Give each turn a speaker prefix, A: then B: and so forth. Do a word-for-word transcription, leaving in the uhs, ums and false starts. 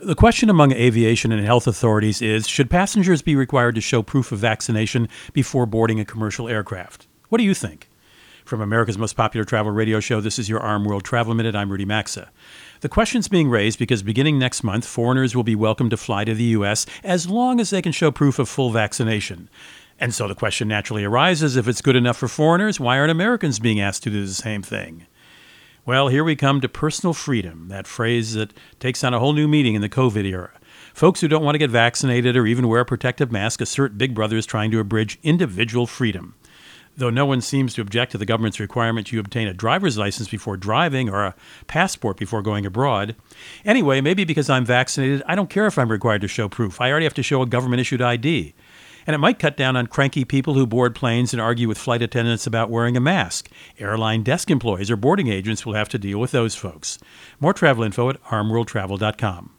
A: The question among aviation and health authorities is, should passengers be required to show proof of vaccination before boarding a commercial aircraft? What do you think? From America's most popular travel radio show, this is your Arm World Travel Minute. I'm Rudy Maxa. The question's being raised because beginning next month, foreigners will be welcome to fly to the U S as long as they can show proof of full vaccination. And so the question naturally arises, if it's good enough for foreigners, why aren't Americans being asked to do the same thing? Well, here we come to personal freedom, that phrase that takes on a whole new meaning in the COVID era. Folks who don't want to get vaccinated or even wear a protective mask assert Big Brother is trying to abridge individual freedom. Though no one seems to object to the government's requirement you obtain a driver's license before driving or a passport before going abroad. Anyway, maybe because I'm vaccinated, I don't care if I'm required to show proof. I already have to show a government-issued I D. And it might cut down on cranky people who board planes and argue with flight attendants about wearing a mask. Airline desk employees or boarding agents will have to deal with those folks. More travel info at arm world travel dot com.